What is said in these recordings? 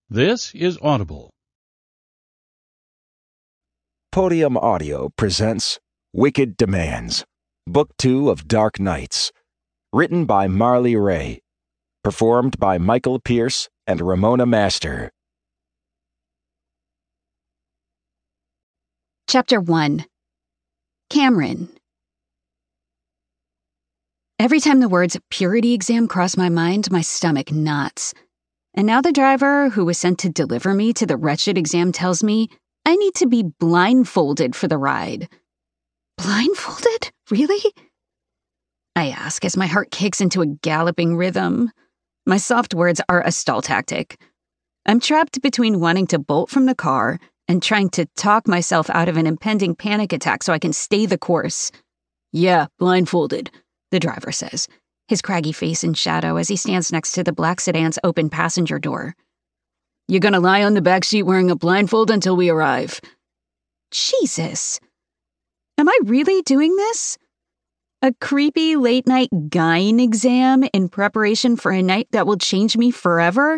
This is Audible. Podium Audio presents Wicked Demands, Book 2 of Dark Nights, written by Marley Ray, performed by Michael Pierce and Ramona Master. Chapter 1. Cameron. Every time the words purity exam cross my mind, my stomach knots. And now the driver who was sent to deliver me to the wretched exam tells me I need to be blindfolded for the ride. Blindfolded? Really? I ask as my heart kicks into a galloping rhythm. My soft words are a stall tactic. I'm trapped between wanting to bolt from the car and trying to talk myself out of an impending panic attack so I can stay the course. Yeah, blindfolded, the driver says, his craggy face in shadow as he stands next to the black sedan's open passenger door. You're gonna lie on the back seat wearing a blindfold until we arrive. Jesus. Am I really doing this? A creepy late-night gyne exam in preparation for a night that will change me forever?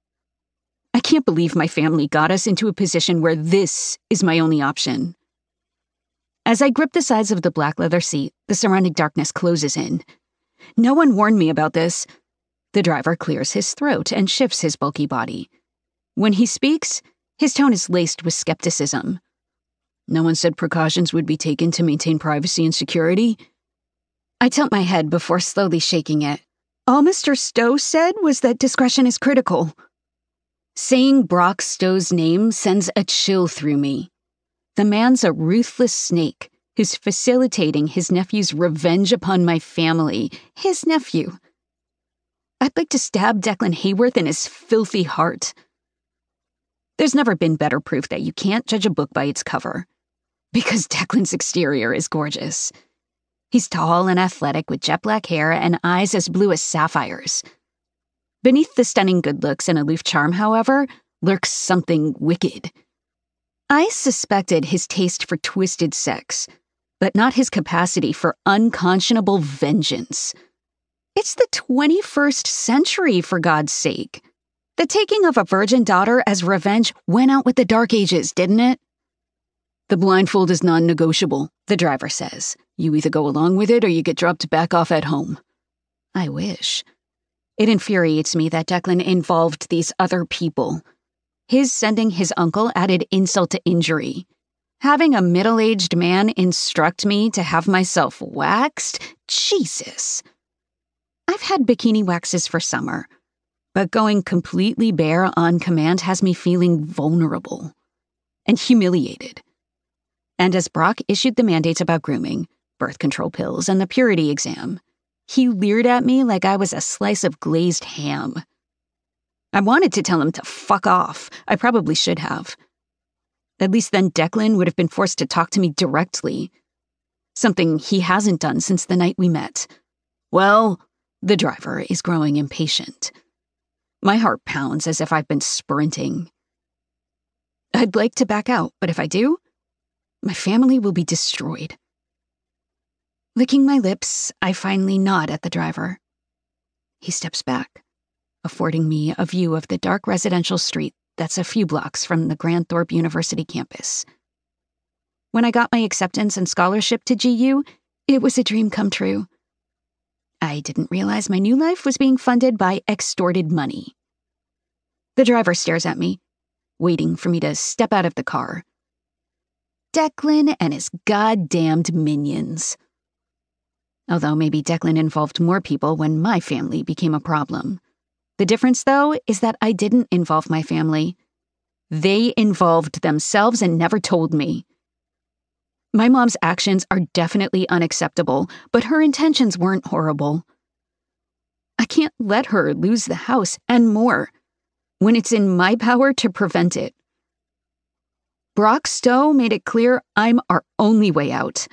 I can't believe my family got us into a position where this is my only option. As I grip the sides of the black leather seat, the surrounding darkness closes in. No one warned me about this. The driver clears his throat and shifts his bulky body. When he speaks, his tone is laced with skepticism. No one said precautions would be taken to maintain privacy and security. I tilt my head before slowly shaking it. All Mr. Stowe said was that discretion is critical. Saying Brock Stowe's name sends a chill through me. The man's a ruthless snake who's facilitating his nephew's revenge upon my family. His nephew. I'd like to stab Declan Hayworth in his filthy heart. There's never been better proof that you can't judge a book by its cover. Because Declan's exterior is gorgeous. He's tall and athletic with jet black hair and eyes as blue as sapphires. Beneath the stunning good looks and aloof charm, however, lurks something wicked. I suspected his taste for twisted sex, but not his capacity for unconscionable vengeance. It's the 21st century, for God's sake. The taking of a virgin daughter as revenge went out with the Dark Ages, didn't it? The blindfold is non-negotiable, the driver says. You either go along with it or you get dropped back off at home. I wish. It infuriates me that Declan involved these other people. His sending his uncle added insult to injury. Having a middle-aged man instruct me to have myself waxed? Jesus. I've had bikini waxes for summer, but going completely bare on command has me feeling vulnerable and humiliated. And as Brock issued the mandates about grooming, birth control pills, and the purity exam, he leered at me like I was a slice of glazed ham. I wanted to tell him to fuck off. I probably should have. At least then Declan would have been forced to talk to me directly. Something he hasn't done since the night we met. Well, the driver is growing impatient. My heart pounds as if I've been sprinting. I'd like to back out, but if I do, my family will be destroyed. Licking my lips, I finally nod at the driver. He steps back, affording me a view of the dark residential street that's a few blocks from the Grand Thorpe University campus. When I got my acceptance and scholarship to GU, it was a dream come true. I didn't realize my new life was being funded by extorted money. The driver stares at me, waiting for me to step out of the car. Declan and his goddamned minions. Although maybe Declan involved more people when my family became a problem. The difference, though, is that I didn't involve my family. They involved themselves and never told me. My mom's actions are definitely unacceptable, but her intentions weren't horrible. I can't let her lose the house and more, when it's in my power to prevent it. Brock Stowe made it clear I'm our only way out.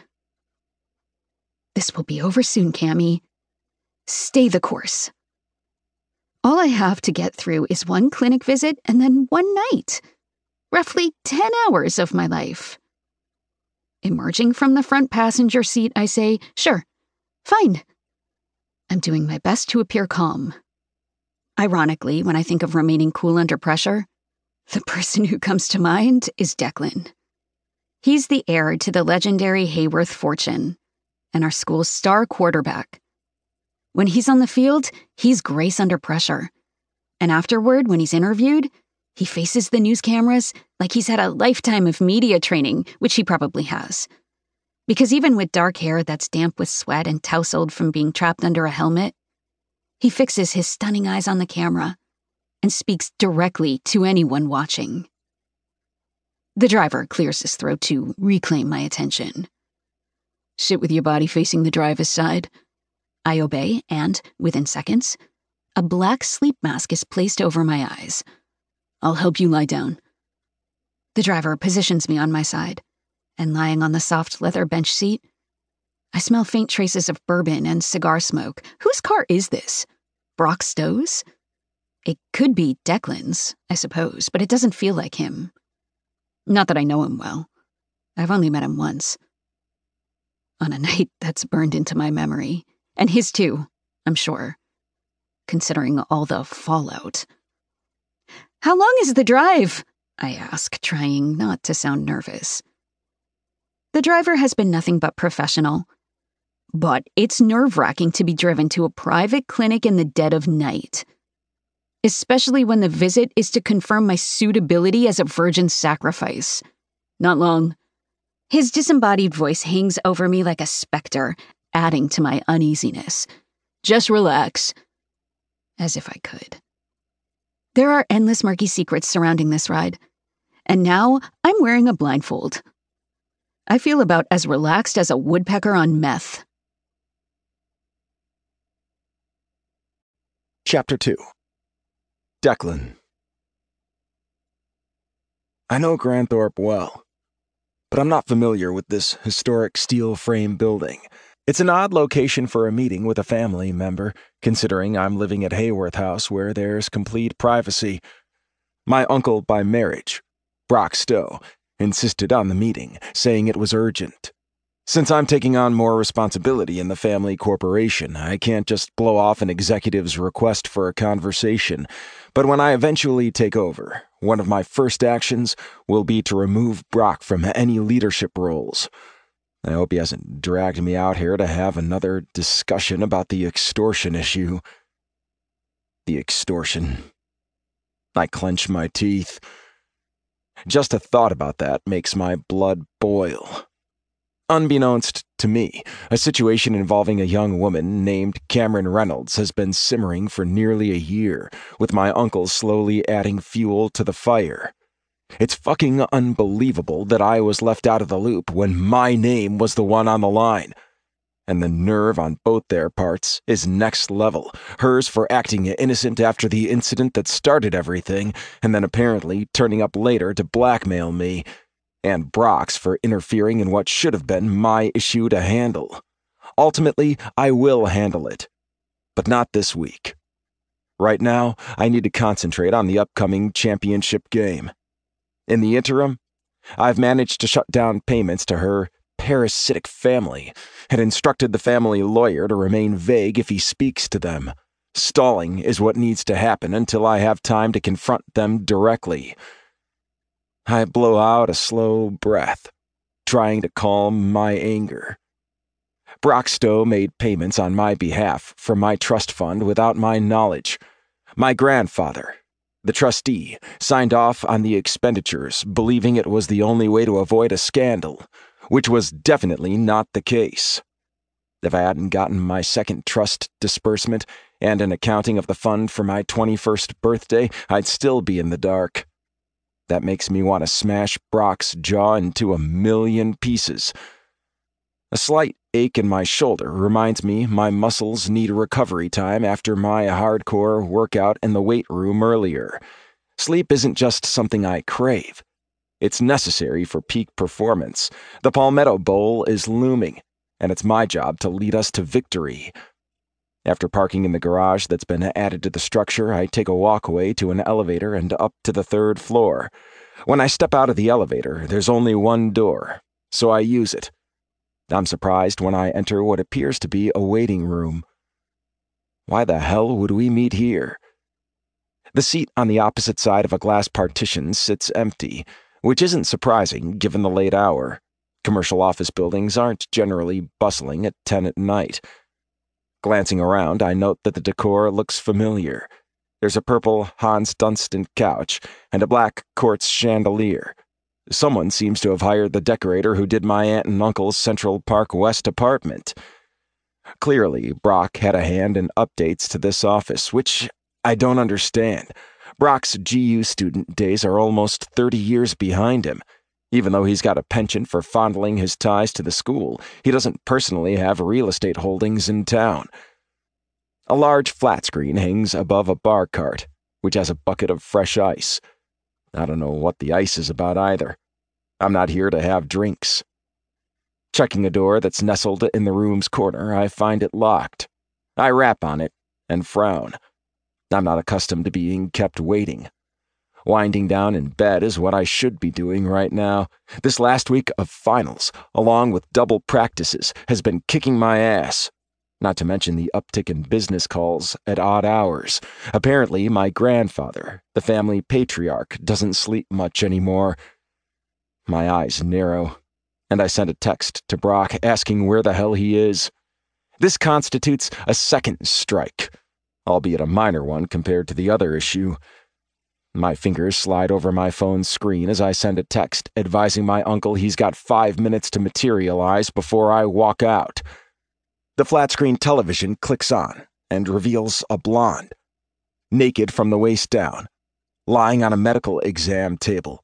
This will be over soon, Cammy. Stay the course. All I have to get through is one clinic visit and then one night. Roughly 10 hours of my life. Emerging from the front passenger seat, I say, sure, fine. I'm doing my best to appear calm. Ironically, when I think of remaining cool under pressure, The person who comes to mind is Declan. He's the heir to the legendary Hayworth fortune and our school's star quarterback. When he's on the field, he's grace under pressure. And afterward, when he's interviewed, he faces the news cameras like he's had a lifetime of media training, which he probably has. Because even with dark hair that's damp with sweat and tousled from being trapped under a helmet, he fixes his stunning eyes on the camera and speaks directly to anyone watching. The driver clears his throat to reclaim my attention. Sit with your body facing the driver's side. I obey, and, within seconds, a black sleep mask is placed over my eyes. I'll help you lie down. The driver positions me on my side, and lying on the soft leather bench seat, I smell faint traces of bourbon and cigar smoke. Whose car is this? Brock Stowe's? It could be Declan's, I suppose, but it doesn't feel like him. Not that I know him well. I've only met him once. On a night that's burned into my memory. And his too, I'm sure. Considering all the fallout. How long is the drive? I ask, trying not to sound nervous. The driver has been nothing but professional. But it's nerve-wracking to be driven to a private clinic in the dead of night. Especially when the visit is to confirm my suitability as a virgin sacrifice. Not long. His disembodied voice hangs over me like a specter, adding to my uneasiness. Just relax. As if I could. There are endless murky secrets surrounding this ride. And now I'm wearing a blindfold. I feel about as relaxed as a woodpecker on meth. Chapter 2. Declan. I know Granthorpe well, but I'm not familiar with this historic steel frame building. It's an odd location for a meeting with a family member, considering I'm living at Hayworth House where there's complete privacy. My uncle by marriage, Brock Stowe, insisted on the meeting, saying it was urgent. Since I'm taking on more responsibility in the family corporation, I can't just blow off an executive's request for a conversation. But when I eventually take over, one of my first actions will be to remove Brock from any leadership roles. I hope he hasn't dragged me out here to have another discussion about the extortion issue. The extortion. I clench my teeth. Just a thought about that makes my blood boil. Unbeknownst to me, a situation involving a young woman named Cameron Reynolds has been simmering for nearly a year, with my uncle slowly adding fuel to the fire. It's fucking unbelievable that I was left out of the loop when my name was the one on the line. And the nerve on both their parts is next level, hers for acting innocent after the incident that started everything, and then apparently turning up later to blackmail me, and Brock's for interfering in what should have been my issue to handle. Ultimately, I will handle it, but not this week. Right now, I need to concentrate on the upcoming championship game. In the interim, I've managed to shut down payments to her parasitic family and instructed the family lawyer to remain vague if he speaks to them. Stalling is what needs to happen until I have time to confront them directly. I blow out a slow breath, trying to calm my anger. Brock Stowe made payments on my behalf from my trust fund without my knowledge. My grandfather, the trustee, signed off on the expenditures, believing it was the only way to avoid a scandal, which was definitely not the case. If I hadn't gotten my second trust disbursement and an accounting of the fund for my 21st birthday, I'd still be in the dark. That makes me want to smash Brock's jaw into 1,000,000 pieces. A slight ache in my shoulder reminds me my muscles need recovery time after my hardcore workout in the weight room earlier. Sleep isn't just something I crave. It's necessary for peak performance. The Palmetto Bowl is looming, and it's my job to lead us to victory. After parking in the garage that's been added to the structure, I take a walkway to an elevator and up to the 3rd floor. When I step out of the elevator, there's only one door, so I use it. I'm surprised when I enter what appears to be a waiting room. Why the hell would we meet here? The seat on the opposite side of a glass partition sits empty, which isn't surprising given the late hour. Commercial office buildings aren't generally bustling at 10 at night. Glancing around, I note that the decor looks familiar. There's a purple Hans Dunstan couch and a black quartz chandelier. Someone seems to have hired the decorator who did my aunt and uncle's Central Park West apartment. Clearly, Brock had a hand in updates to this office, which I don't understand. Brock's GU student days are almost 30 years behind him. Even though he's got a penchant for fondling his ties to the school, he doesn't personally have real estate holdings in town. A large flat screen hangs above a bar cart, which has a bucket of fresh ice. I don't know what the ice is about either. I'm not here to have drinks. Checking a door that's nestled in the room's corner, I find it locked. I rap on it and frown. I'm not accustomed to being kept waiting. Winding down in bed is what I should be doing right now. This last week of finals, along with double practices, has been kicking my ass. Not to mention the uptick in business calls at odd hours. Apparently, my grandfather, the family patriarch, doesn't sleep much anymore. My eyes narrow, and I send a text to Brock asking where the hell he is. This constitutes a second strike, albeit a minor one compared to the other issue. My fingers slide over my phone's screen as I send a text advising my uncle he's got 5 minutes to materialize before I walk out. The flat-screen television clicks on and reveals a blonde, naked from the waist down, lying on a medical exam table.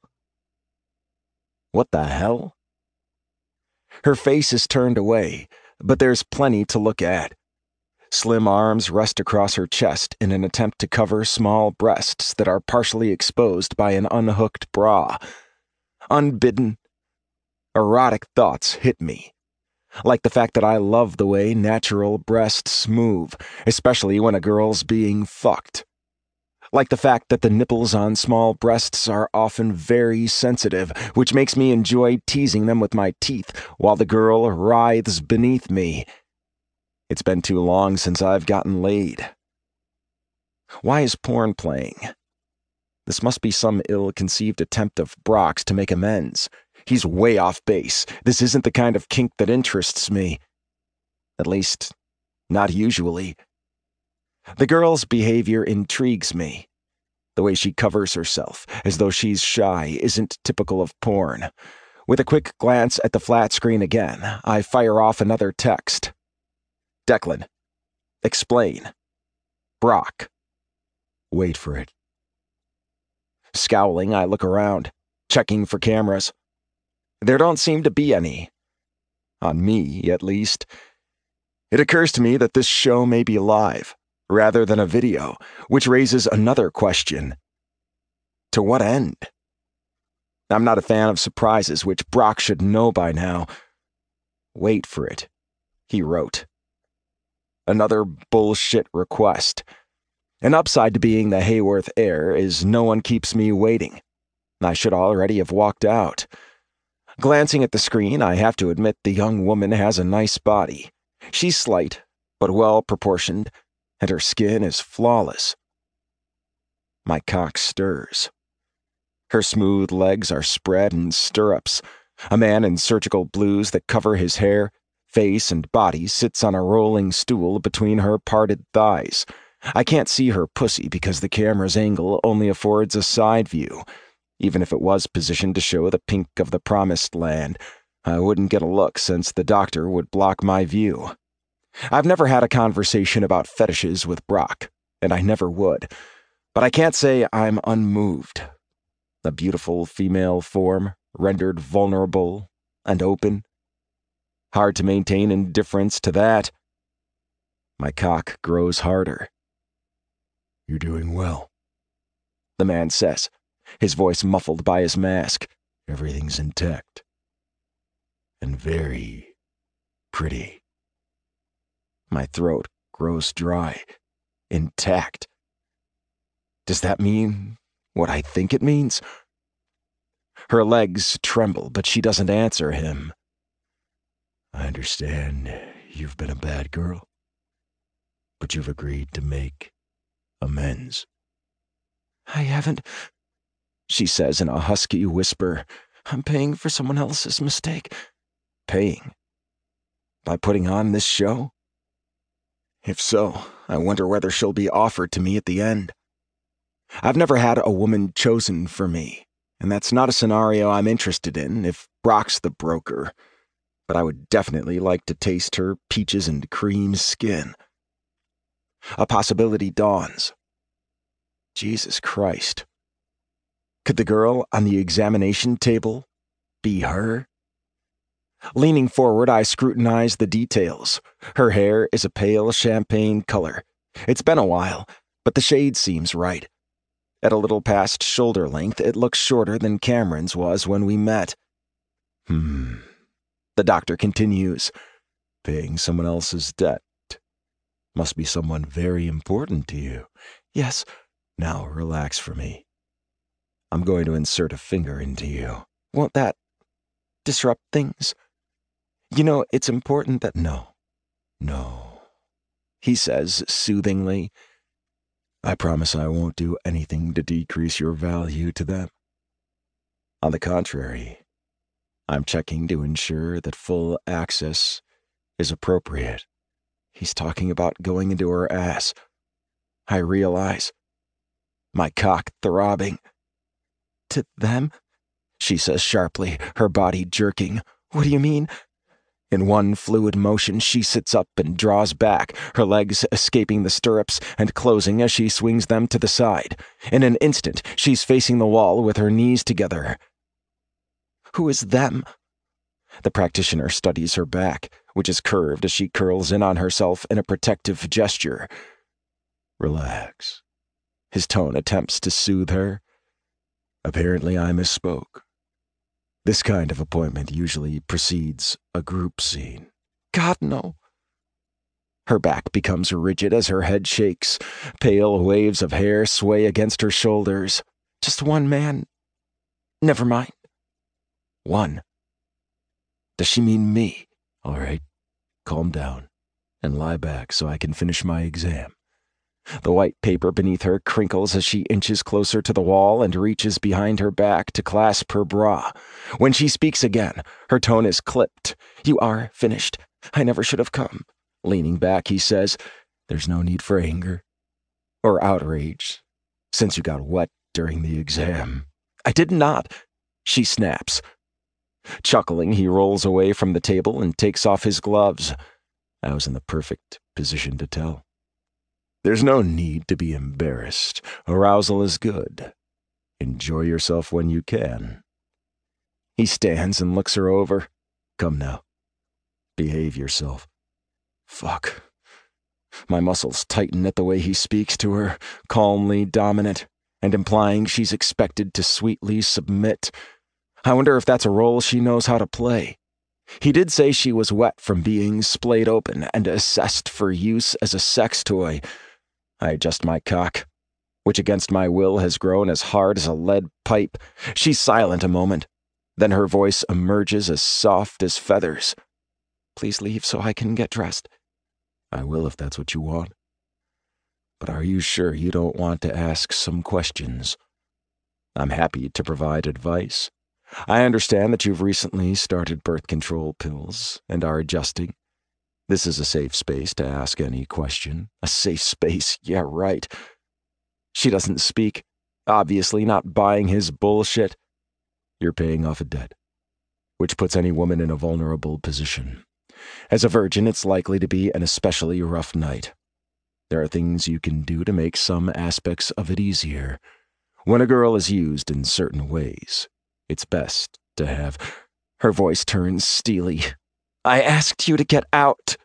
What the hell? Her face is turned away, but there's plenty to look at. Slim arms rest across her chest in an attempt to cover small breasts that are partially exposed by an unhooked bra. Unbidden, erotic thoughts hit me. Like the fact that I love the way natural breasts move, especially when a girl's being fucked. Like the fact that the nipples on small breasts are often very sensitive, which makes me enjoy teasing them with my teeth while the girl writhes beneath me. It's been too long since I've gotten laid. Why is porn playing? This must be some ill-conceived attempt of Brock's to make amends. He's way off base. This isn't the kind of kink that interests me. At least, not usually. The girl's behavior intrigues me. The way she covers herself, as though she's shy, isn't typical of porn. With a quick glance at the flat screen again, I fire off another text. Declan. Explain. Brock. Wait for it. Scowling, I look around, checking for cameras. There don't seem to be any. On me, at least. It occurs to me that this show may be live, rather than a video, which raises another question. To what end? I'm not a fan of surprises, which Brock should know by now. Wait for it, he wrote. Another bullshit request. An upside to being the Hayworth heir is no one keeps me waiting. I should already have walked out. Glancing at the screen, I have to admit the young woman has a nice body. She's slight, but well-proportioned, and her skin is flawless. My cock stirs. Her smooth legs are spread in stirrups. A man in surgical blues that cover his hair, face, and body sits on a rolling stool between her parted thighs. I can't see her pussy because the camera's angle only affords a side view. Even if it was positioned to show the pink of the promised land, I wouldn't get a look since the doctor would block my view. I've never had a conversation about fetishes with Brock, and I never would, but I can't say I'm unmoved. A beautiful female form, rendered vulnerable and open. Hard to maintain indifference to that. My cock grows harder. You're doing well, the man says, his voice muffled by his mask. Everything's intact. And very pretty. My throat grows dry. Intact. Does that mean what I think it means? Her legs tremble, but she doesn't answer him. I understand you've been a bad girl, but you've agreed to make amends. I haven't, she says in a husky whisper. I'm paying for someone else's mistake. Paying? By putting on this show? If so, I wonder whether she'll be offered to me at the end. I've never had a woman chosen for me, and that's not a scenario I'm interested in if Brock's the broker. But I would definitely like to taste her peaches and cream skin. A possibility dawns. Jesus Christ. Could the girl on the examination table be her? Leaning forward, I scrutinize the details. Her hair is a pale champagne color. It's been a while, but the shade seems right. At a little past shoulder length, it looks shorter than Cameron's was when we met. The doctor continues. Paying someone else's debt. Must be someone very important to you. Yes. Now relax for me. I'm going to insert a finger into you. Won't that disrupt things? You know, it's important that... No, he says soothingly. I promise I won't do anything to decrease your value to them. On the contrary, I'm checking to ensure that full access is appropriate. He's talking about going into her ass. I realize. My cock throbbing. To them? She says sharply, her body jerking. What do you mean? In one fluid motion, she sits up and draws back, her legs escaping the stirrups and closing as she swings them to the side. In an instant, she's facing the wall with her knees together. Who is them? The practitioner studies her back, which is curved as she curls in on herself in a protective gesture. Relax. His tone attempts to soothe her. Apparently I misspoke. This kind of appointment usually precedes a group scene. God, no. Her back becomes rigid as her head shakes. Pale waves of hair sway against her shoulders. Just one man. Never mind. One. Does she mean me? All right, calm down and lie back so I can finish my exam. The white paper beneath her crinkles as she inches closer to the wall and reaches behind her back to clasp her bra. When she speaks again, her tone is clipped. You are finished. I never should have come. Leaning back, he says, there's no need for anger or outrage, since you got wet during the exam. I did not, she snaps. Chuckling, he rolls away from the table and takes off his gloves. I was in the perfect position to tell. There's no need to be embarrassed. Arousal is good. Enjoy yourself when you can. He stands and looks her over. Come now. Behave yourself. Fuck. My muscles tighten at the way he speaks to her, calmly dominant, and implying she's expected to sweetly submit. I wonder if that's a role she knows how to play. He did say she was wet from being splayed open and assessed for use as a sex toy. I adjust my cock, which against my will has grown as hard as a lead pipe. She's silent a moment. Then her voice emerges as soft as feathers. Please leave so I can get dressed. I will if that's what you want. But are you sure you don't want to ask some questions? I'm happy to provide advice. I understand that you've recently started birth control pills and are adjusting. This is a safe space to ask any question. A safe space, yeah, right. She doesn't speak, obviously not buying his bullshit. You're paying off a debt, which puts any woman in a vulnerable position. As a virgin, it's likely to be an especially rough night. There are things you can do to make some aspects of it easier. When a girl is used in certain ways, it's best to have... Her voice turns steely. I asked you to get out.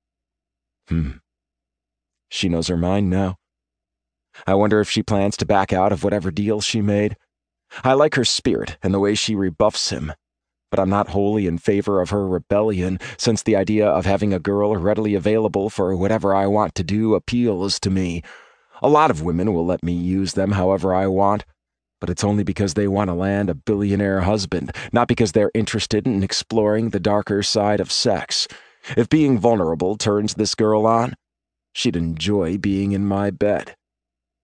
She knows her mind now. I wonder if she plans to back out of whatever deal she made. I like her spirit and the way she rebuffs him, but I'm not wholly in favor of her rebellion, since the idea of having a girl readily available for whatever I want to do appeals to me. A lot of women will let me use them however I want, but it's only because they want to land a billionaire husband, not because they're interested in exploring the darker side of sex. If being vulnerable turns this girl on, she'd enjoy being in my bed. The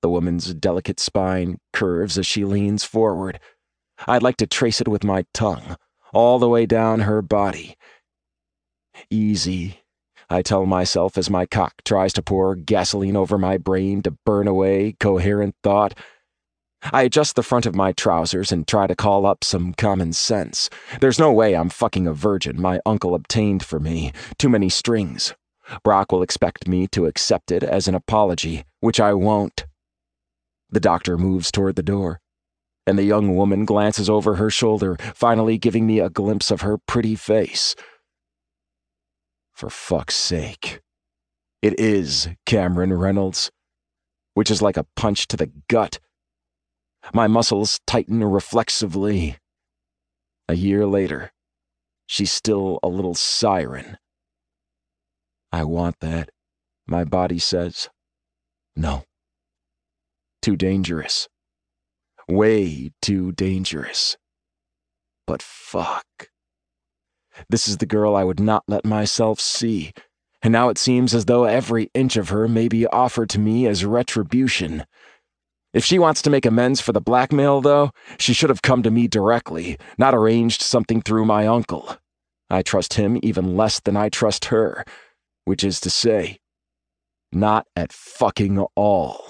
The woman's delicate spine curves as she leans forward. I'd like to trace it with my tongue, all the way down her body. Easy, I tell myself as my cock tries to pour gasoline over my brain to burn away coherent thought. I adjust the front of my trousers and try to call up some common sense. There's no way I'm fucking a virgin my uncle obtained for me. Too many strings. Brock will expect me to accept it as an apology, which I won't. The doctor moves toward the door, and the young woman glances over her shoulder, finally giving me a glimpse of her pretty face. For fuck's sake. It is Cameron Reynolds, which is like a punch to the gut. My muscles tighten reflexively. A year later, she's still a little siren. I want that, my body says. No. Too dangerous. Way too dangerous. But fuck. This is the girl I would not let myself see, and now it seems as though every inch of her may be offered to me as retribution. If she wants to make amends for the blackmail, though, she should have come to me directly, not arranged something through my uncle. I trust him even less than I trust her, which is to say, not at fucking all.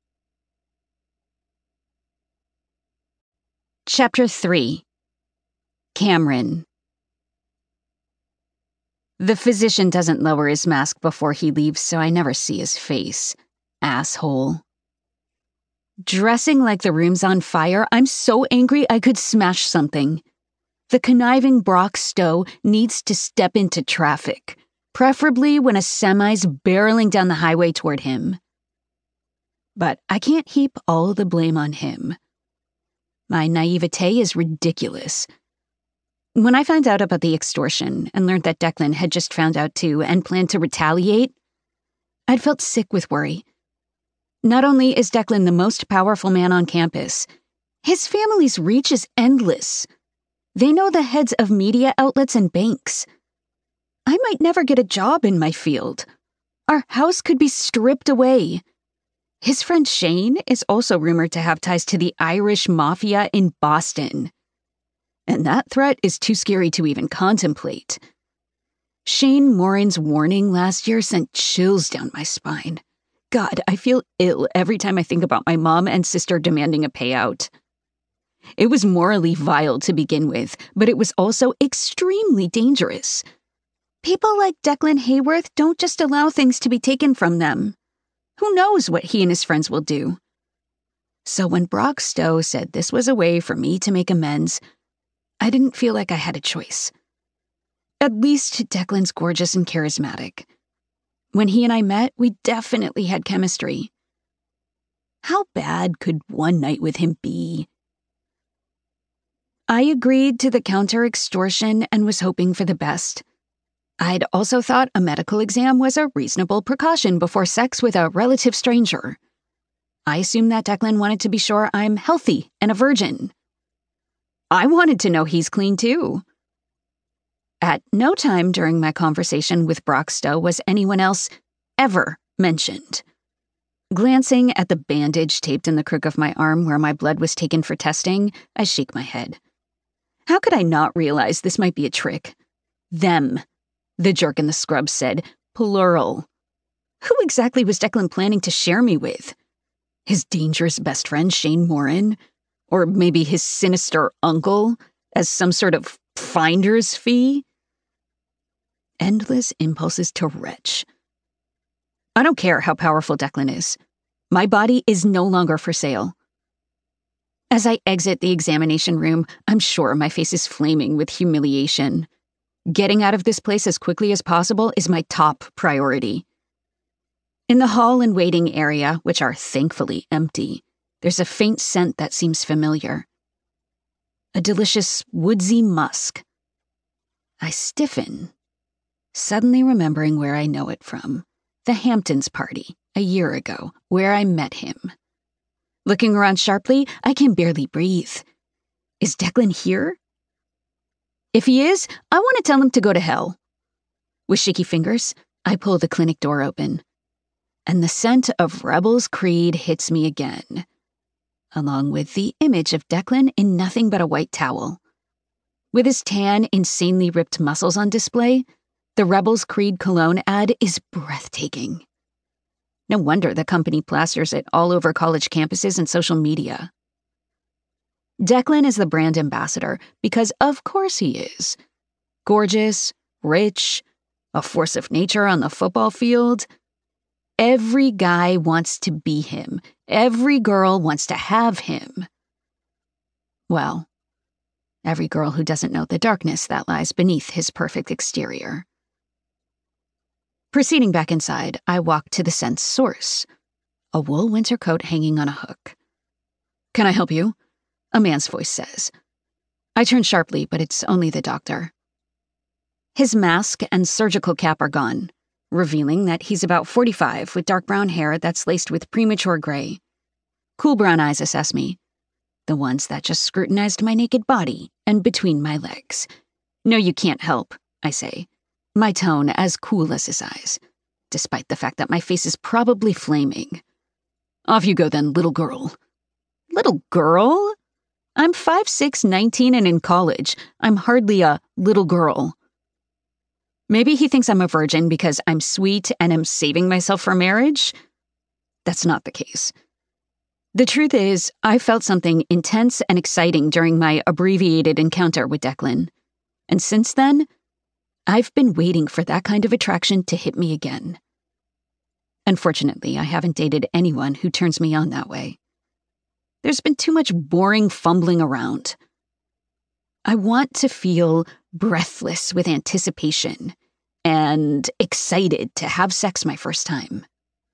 Chapter 3. Cameron. The physician doesn't lower his mask before he leaves, so I never see his face. Asshole. Dressing like the room's on fire, I'm so angry I could smash something. The conniving Brock Stowe needs to step into traffic, preferably when a semi's barreling down the highway toward him. But I can't heap all the blame on him. My naivete is ridiculous. When I found out about the extortion and learned that Declan had just found out too and planned to retaliate, I'd felt sick with worry. Not only is Declan the most powerful man on campus, his family's reach is endless. They know the heads of media outlets and banks. I might never get a job in my field. Our house could be stripped away. His friend Shane is also rumored to have ties to the Irish mafia in Boston. And that threat is too scary to even contemplate. Shane Morin's warning last year sent chills down my spine. God, I feel ill every time I think about my mom and sister demanding a payout. It was morally vile to begin with, but it was also extremely dangerous. People like Declan Hayworth don't just allow things to be taken from them. Who knows what he and his friends will do? So when Brock Stowe said this was a way for me to make amends, I didn't feel like I had a choice. At least Declan's gorgeous and charismatic. When he and I met, we definitely had chemistry. How bad could one night with him be? I agreed to the counter-extortion and was hoping for the best. I'd also thought a medical exam was a reasonable precaution before sex with a relative stranger. I assumed that Declan wanted to be sure I'm healthy and a virgin. I wanted to know he's clean too. At no time during my conversation with Brock Stowe was anyone else ever mentioned. Glancing at the bandage taped in the crook of my arm where my blood was taken for testing, I shake my head. How could I not realize this might be a trick? Them, the jerk in the scrubs said, plural. Who exactly was Declan planning to share me with? His dangerous best friend Shane Morin? Or maybe his sinister uncle as some sort of finder's fee? Endless impulses to retch. I don't care how powerful Declan is. My body is no longer for sale. As I exit the examination room, I'm sure my face is flaming with humiliation. Getting out of this place as quickly as possible is my top priority. In the hall and waiting area, which are thankfully empty, there's a faint scent that seems familiar. A delicious woodsy musk. I stiffen, suddenly remembering where I know it from. The Hamptons party, a year ago, where I met him. Looking around sharply, I can barely breathe. Is Declan here? If he is, I want to tell him to go to hell. With shaky fingers, I pull the clinic door open. and the scent of Rebels Creed hits me again, along with the image of Declan in nothing but a white towel. With his tan, insanely ripped muscles on display, the Rebels Creed cologne ad is breathtaking. No wonder the company plasters it all over college campuses and social media. Declan is the brand ambassador because of course he is. Gorgeous, rich, a force of nature on the football field. Every guy wants to be him. Every girl wants to have him. Well, every girl who doesn't know the darkness that lies beneath his perfect exterior. Proceeding back inside, I walk to the scent's source, a wool winter coat hanging on a hook. "Can I help you?" a man's voice says. I turn sharply, but it's only the doctor. His mask and surgical cap are gone, revealing that he's about 45 with dark brown hair that's laced with premature gray. Cool brown eyes assess me, the ones that just scrutinized my naked body and between my legs. "No, you can't help," I say, my tone as cool as his eyes, despite the fact that my face is probably flaming. "Off you go then, little girl." Little girl? I'm 5'6", 19, and in college. I'm hardly a little girl. Maybe he thinks I'm a virgin because I'm sweet and am saving myself for marriage? That's not the case. The truth is, I felt something intense and exciting during my abbreviated encounter with Declan. And since then, I've been waiting for that kind of attraction to hit me again. Unfortunately, I haven't dated anyone who turns me on that way. There's been too much boring fumbling around. I want to feel breathless with anticipation and excited to have sex my first time.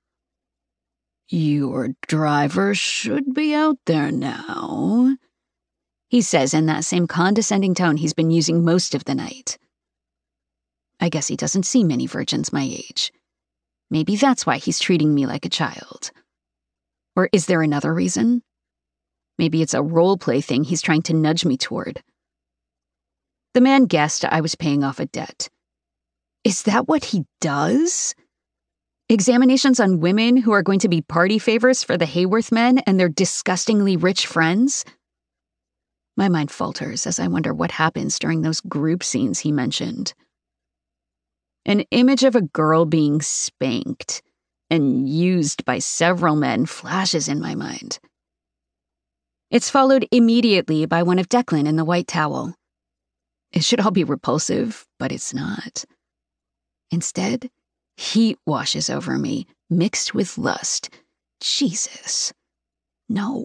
"Your driver should be out there now," he says in that same condescending tone he's been using most of the night. I guess he doesn't see many virgins my age. Maybe that's why he's treating me like a child. Or is there another reason? Maybe it's a role-play thing he's trying to nudge me toward. The man guessed I was paying off a debt. Is that what he does? Examinations on women who are going to be party favors for the Hayworth men and their disgustingly rich friends? My mind falters as I wonder what happens during those group scenes he mentioned. An image of a girl being spanked and used by several men flashes in my mind. It's followed immediately by one of Declan in the white towel. It should all be repulsive, but it's not. Instead, heat washes over me, mixed with lust. Jesus. No.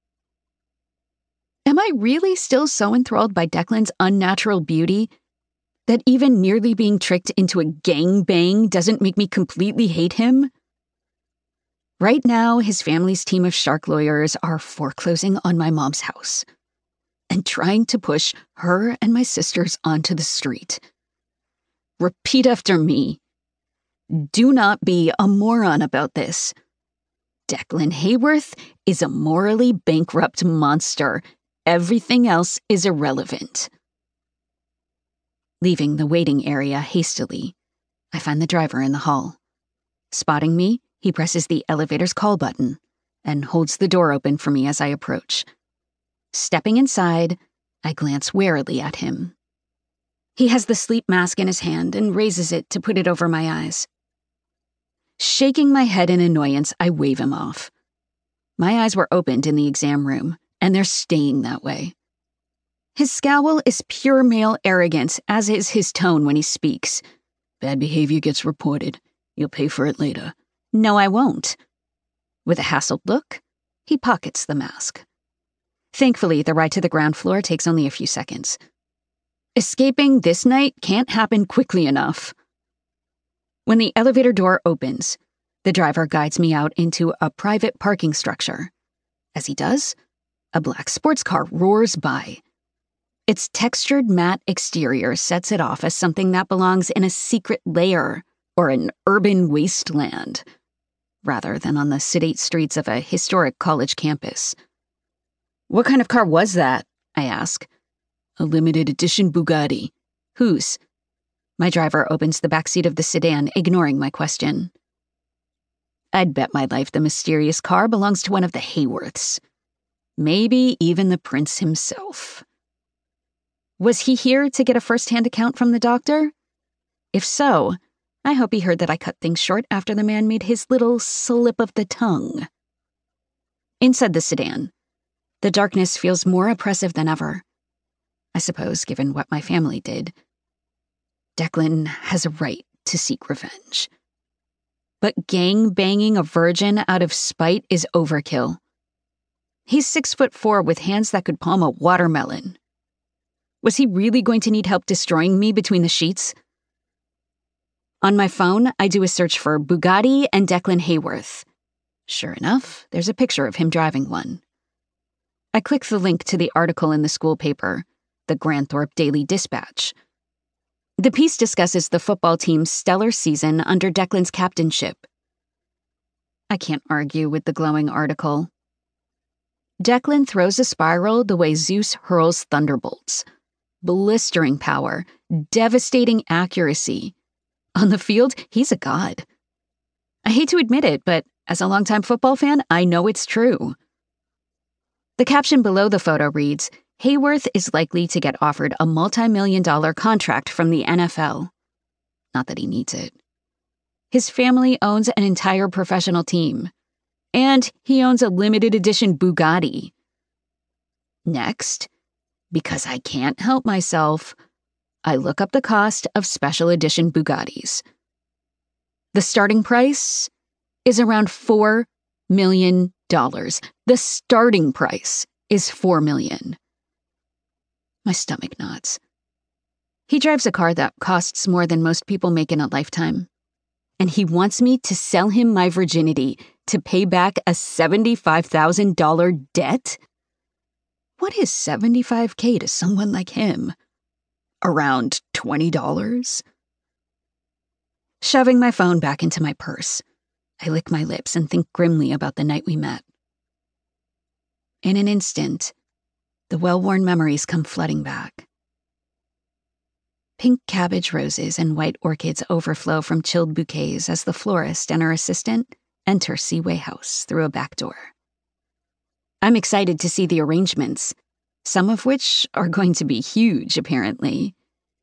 Am I really still so enthralled by Declan's unnatural beauty that even nearly being tricked into a gangbang doesn't make me completely hate him? Right now, his family's team of shark lawyers are foreclosing on my mom's house and trying to push her and my sisters onto the street. Repeat after me. Do not be a moron about this. Declan Hayworth is a morally bankrupt monster. Everything else is irrelevant. Leaving the waiting area hastily, I find the driver in the hall. Spotting me, he presses the elevator's call button and holds the door open for me as I approach. Stepping inside, I glance warily at him. He has the sleep mask in his hand and raises it to put it over my eyes. Shaking my head in annoyance, I wave him off. My eyes were opened in the exam room, and they're staying that way. His scowl is pure male arrogance, as is his tone when he speaks. "Bad behavior gets reported. You'll pay for it later." "No, I won't." With a hassled look, he pockets the mask. Thankfully, the ride to the ground floor takes only a few seconds. Escaping this night can't happen quickly enough. When the elevator door opens, the driver guides me out into a private parking structure. As he does, a black sports car roars by. Its textured matte exterior sets it off as something that belongs in a secret lair or an urban wasteland, rather than on the sedate streets of a historic college campus. "What kind of car was that?" I ask. "A limited edition Bugatti." "Whose?" My driver opens the backseat of the sedan, ignoring my question. I'd bet my life the mysterious car belongs to one of the Hayworths. Maybe even the prince himself. Was he here to get a first-hand account from the doctor? If so, I hope he heard that I cut things short after the man made his little slip of the tongue. Inside the sedan, the darkness feels more oppressive than ever. I suppose, given what my family did. Declan has a right to seek revenge. But gang-banging a virgin out of spite is overkill. He's 6'4" with hands that could palm a watermelon. Was he really going to need help destroying me between the sheets? On my phone, I do a search for Bugatti and Declan Hayworth. Sure enough, there's a picture of him driving one. I click the link to the article in the school paper, the Granthorpe Daily Dispatch. The piece discusses the football team's stellar season under Declan's captainship. I can't argue with the glowing article. Declan throws a spiral the way Zeus hurls thunderbolts. Blistering power, devastating accuracy. On the field, he's a god. I hate to admit it, but as a longtime football fan, I know it's true. The caption below the photo reads, Hayworth is likely to get offered a multi-million-dollar contract from the NFL. Not that he needs it. His family owns an entire professional team. And he owns a limited edition Bugatti. Next, because I can't help myself, I look up the cost of special edition Bugattis. The starting price is around $4 million. The starting price is $4 million. My stomach knots. He drives a car that costs more than most people make in a lifetime. And he wants me to sell him my virginity to pay back a $75,000 debt? What is $75K to someone like him? Around $20? Shoving my phone back into my purse, I lick my lips and think grimly about the night we met. In an instant, the well-worn memories come flooding back. Pink cabbage roses and white orchids overflow from chilled bouquets as the florist and her assistant enter Seaway House through a back door. I'm excited to see the arrangements, some of which are going to be huge, apparently.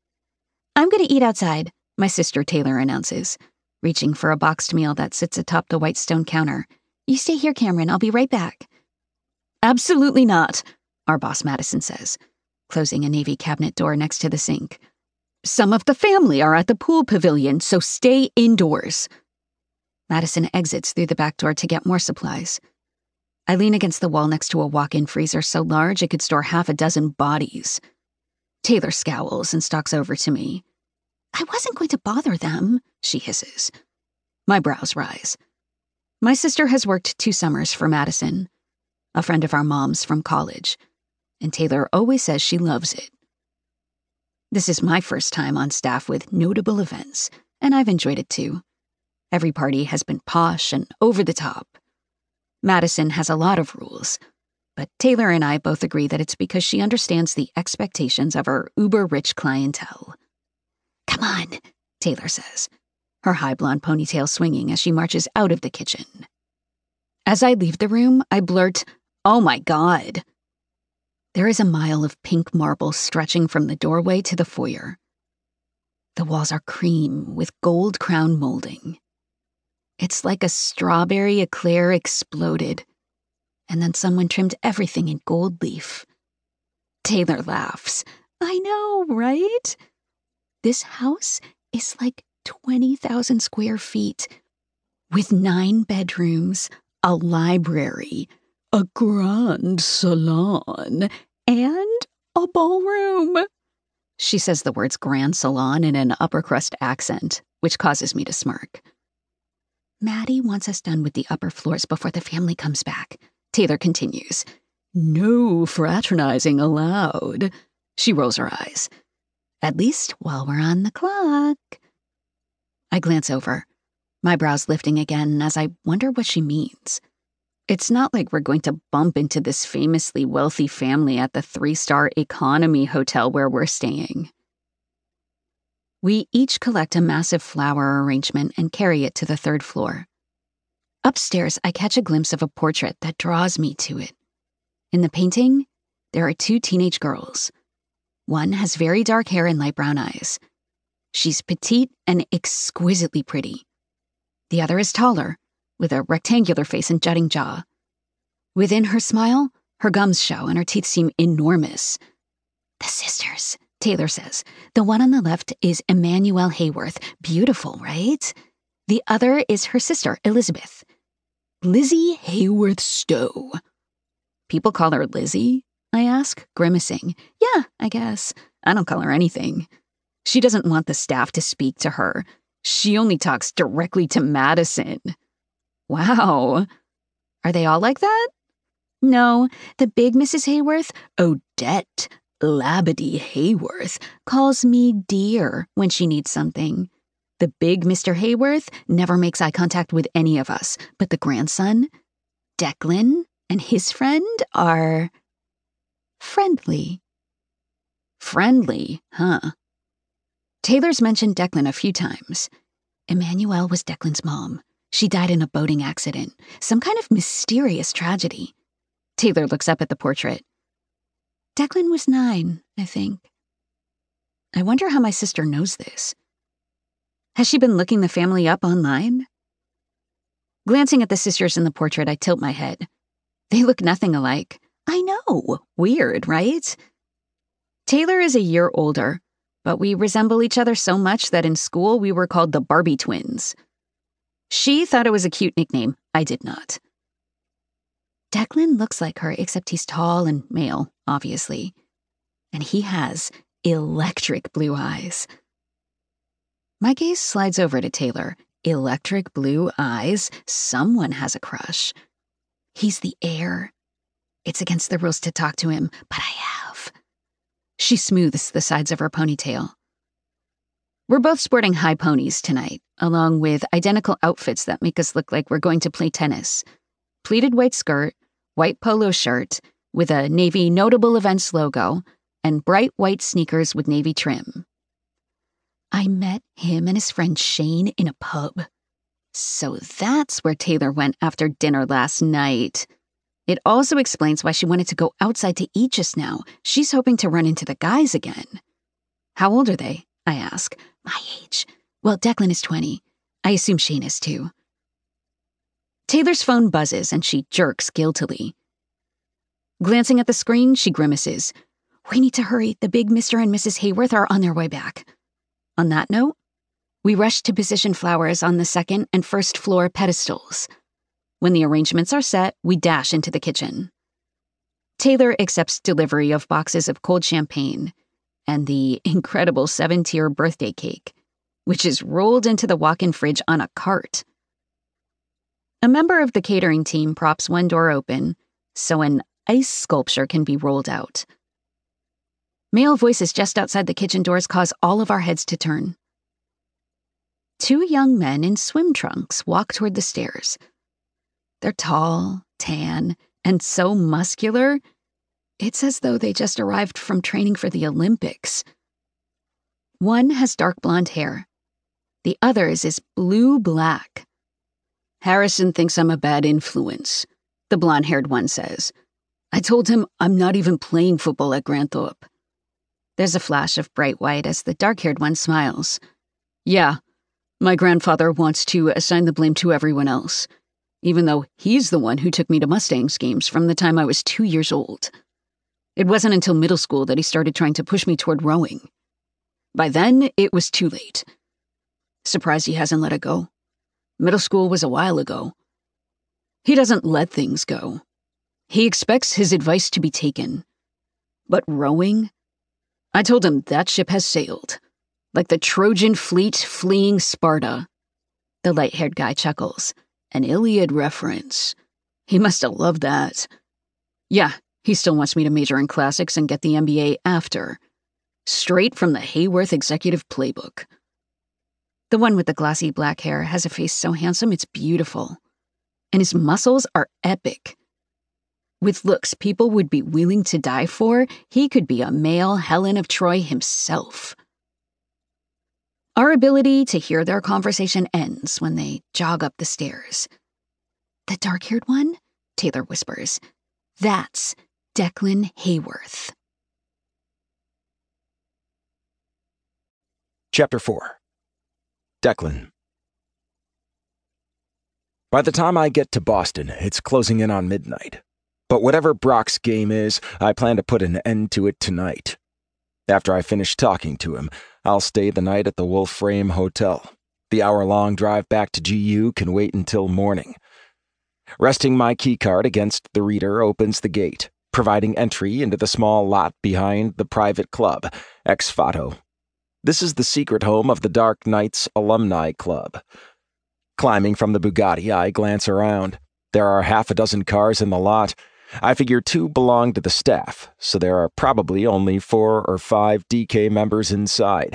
I'm going to eat outside, my sister Taylor announces, reaching for a boxed meal that sits atop the white stone counter. You stay here, Cameron. I'll be right back. Absolutely not, our boss Madison says, closing a navy cabinet door next to the sink. Some of the family are at the pool pavilion, so stay indoors. Madison exits through the back door to get more supplies. I lean against the wall next to a walk-in freezer so large it could store half a dozen bodies. Taylor scowls and stalks over to me. I wasn't going to bother them, she hisses. My brows rise. My sister has worked 2 summers for Madison, a friend of our mom's from college, and Taylor always says she loves it. This is my first time on staff with notable events, and I've enjoyed it too. Every party has been posh and over the top. Madison has a lot of rules, but Taylor and I both agree that it's because she understands the expectations of her uber-rich clientele. Come on, Taylor says, her high blonde ponytail swinging as she marches out of the kitchen. As I leave the room, I blurt, "Oh my God." There is a mile of pink marble stretching from the doorway to the foyer. The walls are cream with gold crown molding. It's like a strawberry eclair exploded, and then someone trimmed everything in gold leaf. Taylor laughs. I know, right? This house is like 20,000 square feet, with 9 bedrooms, a library, a grand salon, and a ballroom. She says the words grand salon in an upper crust accent, which causes me to smirk. Maddie wants us done with the upper floors before the family comes back, Taylor continues. No fraternizing allowed. She rolls her eyes. At least while we're on the clock. I glance over, my brows lifting again as I wonder what she means. It's not like we're going to bump into this famously wealthy family at the 3-star economy hotel where we're staying. We each collect a massive flower arrangement and carry it to the 3rd floor. Upstairs, I catch a glimpse of a portrait that draws me to it. In the painting, there are 2 teenage girls. One has very dark hair and light brown eyes. She's petite and exquisitely pretty. The other is taller, with a rectangular face and jutting jaw. Within her smile, her gums show and her teeth seem enormous. The sisters, Taylor says. The one on the left is Emmanuelle Hayworth. Beautiful, right? The other is her sister, Elizabeth. Lizzie Hayworth Stowe. People call her Lizzie? I ask, grimacing. Yeah, I guess. I don't call her anything. She doesn't want the staff to speak to her. She only talks directly to Madison. Wow. Are they all like that? No, the big Mrs. Hayworth, Odette Labadie Hayworth, calls me dear when she needs something. The big Mr. Hayworth never makes eye contact with any of us, but the grandson, Declan, and his friend are friendly. Friendly, huh? Taylor's mentioned Declan a few times. Emmanuelle was Declan's mom. She died in a boating accident, some kind of mysterious tragedy. Taylor looks up at the portrait. Declan was 9, I think. I wonder how my sister knows this. Has she been looking the family up online? Glancing at the sisters in the portrait, I tilt my head. They look nothing alike. I know. Weird, right? Taylor is a year older, but we resemble each other so much that in school we were called the Barbie twins. She thought it was a cute nickname. I did not. Declan looks like her, except he's tall and male, obviously. And he has electric blue eyes. My gaze slides over to Taylor. Electric blue eyes? Someone has a crush. He's the heir. It's against the rules to talk to him, but I have. She smooths the sides of her ponytail. We're both sporting high ponies tonight, along with identical outfits that make us look like we're going to play tennis. Pleated white skirt, white polo shirt with a Navy Notable Events logo, and bright white sneakers with navy trim. I met him and his friend Shane in a pub. So that's where Taylor went after dinner last night. It also explains why she wanted to go outside to eat just now. She's hoping to run into the guys again. How old are they? I ask. My age. Well, Declan is 20. I assume Shane is too. Taylor's phone buzzes and she jerks guiltily. Glancing at the screen, she grimaces. We need to hurry. The big Mr. and Mrs. Hayworth are on their way back. On that note, we rush to position flowers on the 2nd and 1st floor pedestals. When the arrangements are set, we dash into the kitchen. Taylor accepts delivery of boxes of cold champagne and the incredible 7-tier birthday cake, which is rolled into the walk-in fridge on a cart. A member of the catering team props one door open so an ice sculpture can be rolled out. Male voices just outside the kitchen doors cause all of our heads to turn. 2 young men in swim trunks walk toward the stairs. They're tall, tan, and so muscular, it's as though they just arrived from training for the Olympics. One has dark blonde hair. The other's is blue-black. Harrison thinks I'm a bad influence, the blonde-haired one says. I told him I'm not even playing football at Granthorpe. There's a flash of bright white as the dark-haired one smiles. Yeah, my grandfather wants to assign the blame to everyone else, even though he's the one who took me to Mustangs games from the time I was 2 years old. It wasn't until middle school that he started trying to push me toward rowing. By then, it was too late. Surprised he hasn't let it go. Middle school was a while ago. He doesn't let things go. He expects his advice to be taken. But rowing? I told him that ship has sailed. Like the Trojan fleet fleeing Sparta. The light-haired guy chuckles. An Iliad reference. He must have loved that. Yeah, he still wants me to major in classics and get the MBA after. Straight from the Hayworth executive playbook. The one with the glossy black hair has a face so handsome it's beautiful. And his muscles are epic. With looks people would be willing to die for, he could be a male Helen of Troy himself. Our ability to hear their conversation ends when they jog up the stairs. The dark-haired one? Taylor whispers. That's Declan Hayworth. Chapter 4. Declan. By the time I get to Boston, it's closing in on midnight. But whatever Brock's game is, I plan to put an end to it tonight. After I finish talking to him, I'll stay the night at the Wolf Frame Hotel. The hour-long drive back to GU can wait until morning. Resting my keycard against the reader opens the gate, providing entry into the small lot behind the private club, Ex Fato. This is the secret home of the Dark Knights Alumni Club. Climbing from the Bugatti, I glance around. There are half a dozen cars in the lot. I figure 2 belong to the staff, so there are probably only 4 or 5 DK members inside.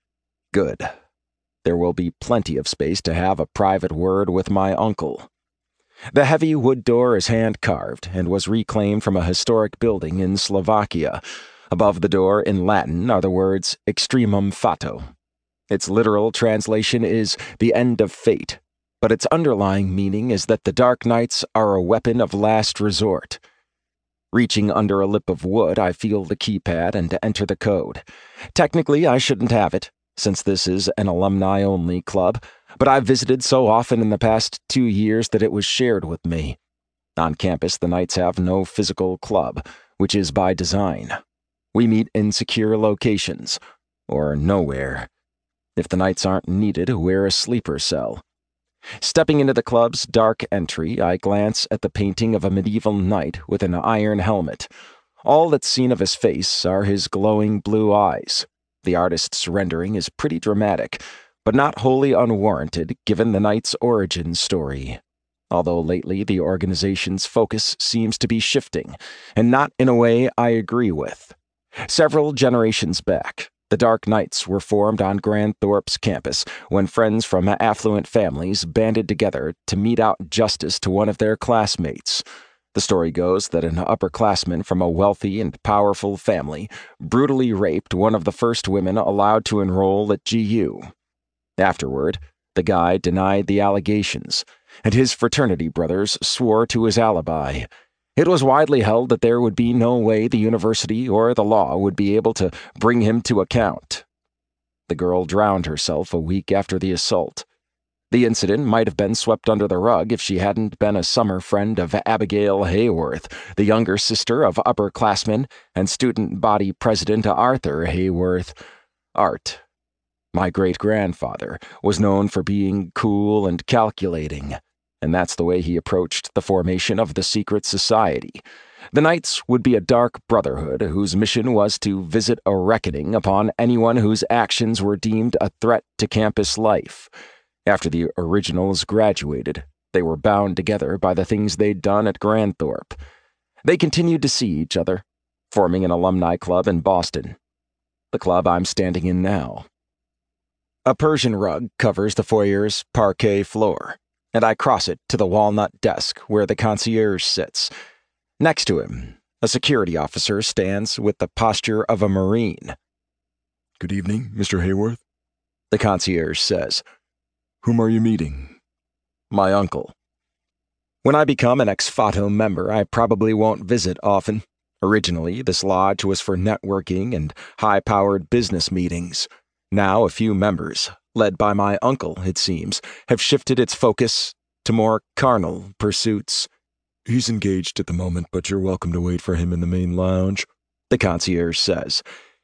Good. There will be plenty of space to have a private word with my uncle. The heavy wood door is hand-carved and was reclaimed from a historic building in Slovakia. Above the door, in Latin, are the words Extremum Fato. Its literal translation is the end of fate, but its underlying meaning is that the Dark Knights are a weapon of last resort. Reaching under a lip of wood, I feel the keypad and enter the code. Technically, I shouldn't have it, since this is an alumni-only club, but I've visited so often in the past 2 years that it was shared with me. On campus, the Knights have no physical club, which is by design. We meet in secure locations, or nowhere. If the Knights aren't needed, we're a sleeper cell. Stepping into the club's dark entry, I glance at the painting of a medieval knight with an iron helmet. All that's seen of his face are his glowing blue eyes. The artist's rendering is pretty dramatic, but not wholly unwarranted given the knight's origin story. Although lately the organization's focus seems to be shifting, and not in a way I agree with. Several generations back, the Dark Knights were formed on Grand Thorpe's campus when friends from affluent families banded together to mete out justice to one of their classmates. The story goes that an upperclassman from a wealthy and powerful family brutally raped one of the first women allowed to enroll at GU. Afterward, the guy denied the allegations, and his fraternity brothers swore to his alibi. It was widely held that there would be no way the university or the law would be able to bring him to account. The girl drowned herself a week after the assault. The incident might have been swept under the rug if she hadn't been a summer friend of Abigail Hayworth, the younger sister of upperclassman and student body president Arthur Hayworth. Art, my great-grandfather, was known for being cool and calculating, and that's the way he approached the formation of the secret society. The Knights would be a dark brotherhood whose mission was to visit a reckoning upon anyone whose actions were deemed a threat to campus life. After the originals graduated, they were bound together by the things they'd done at Grand Thorpe. They continued to see each other, forming an alumni club in Boston, the club I'm standing in now. A Persian rug covers the foyer's parquet floor, and I cross it to the walnut desk where the concierge sits. Next to him, a security officer stands with the posture of a Marine. "Good evening, Mr. Hayworth," the concierge says. "Whom are you meeting?" My uncle. When I become an Ex Fato member, I probably won't visit often. Originally, this lodge was for networking and high-powered business meetings. Now a few members, led by my uncle, it seems, have shifted its focus to more carnal pursuits. "He's engaged at the moment, but you're welcome to wait for him in the main lounge," the concierge says.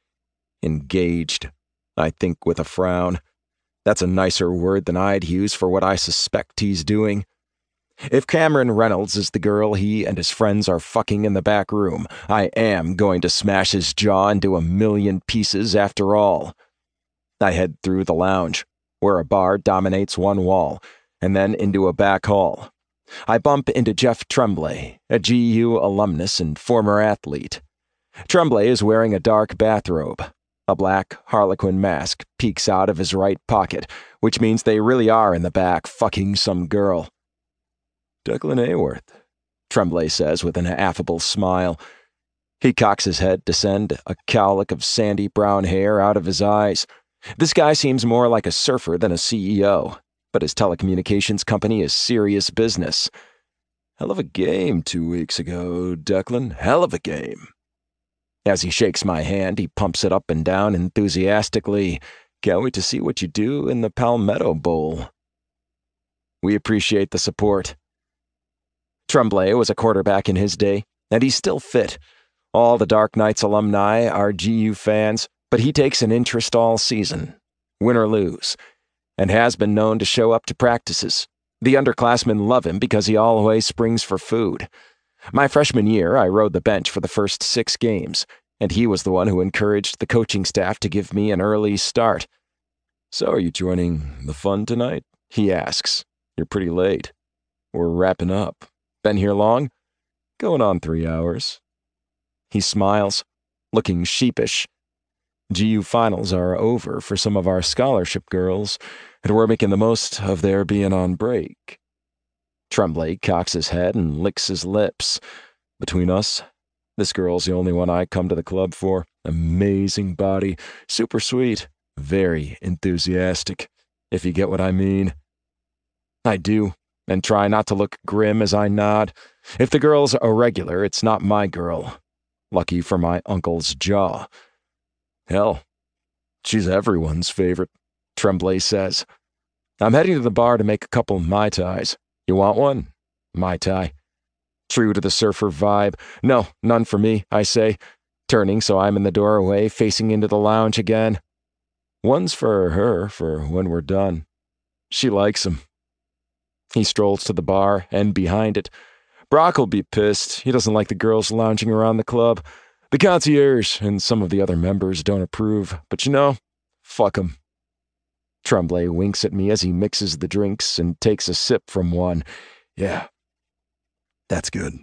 Engaged, I think with a frown. That's a nicer word than I'd use for what I suspect he's doing. If Cameron Reynolds is the girl he and his friends are fucking in the back room, I am going to smash his jaw into a million pieces after all. I head through the lounge, where a bar dominates one wall, and then into a back hall. I bump into Jeff Tremblay, a GU alumnus and former athlete. Tremblay is wearing a dark bathrobe. A black harlequin mask peeks out of his right pocket, which means they really are in the back fucking some girl. "Declan Hayworth," Tremblay says with an affable smile. He cocks his head to send a cowlick of sandy brown hair out of his eyes. This guy seems more like a surfer than a CEO, but his telecommunications company is serious business. Hell of a game 2 weeks ago, Declan. Hell of a game. As he shakes my hand, he pumps it up and down enthusiastically. Can't wait to see what you do in the Palmetto Bowl. We appreciate the support. Tremblay was a quarterback in his day, and he's still fit. All the Dark Knights alumni are GU fans, but he takes an interest all season, win or lose, and has been known to show up to practices. The underclassmen love him because he always springs for food. My freshman year, I rode the bench for the first 6 games, and he was the one who encouraged the coaching staff to give me an early start. "So are you joining the fun tonight?" he asks. "You're pretty late." "We're wrapping up. Been here long?" "Going on 3 hours." He smiles, looking sheepish. GU finals are over for some of our scholarship girls, and we're making the most of their being on break. Tremblay cocks his head and licks his lips. Between us, this girl's the only one I come to the club for. Amazing body, super sweet, very enthusiastic, if you get what I mean. I do, and try not to look grim as I nod. If the girl's a regular, it's not my girl. Lucky for my uncle's jaw. "Hell, she's everyone's favorite," Tremblay says. "I'm heading to the bar to make a couple Mai Tais. You want one?" Mai Tai. True to the surfer vibe. "No, none for me," I say, turning so I'm in the doorway, facing into the lounge again. "One's for her for when we're done. She likes 'em." He strolls to the bar, and behind it. "Brock'll be pissed. He doesn't like the girls lounging around the club. The concierge and some of the other members don't approve, but you know, fuck 'em." Tremblay winks at me as he mixes the drinks and takes a sip from one. "Yeah, that's good."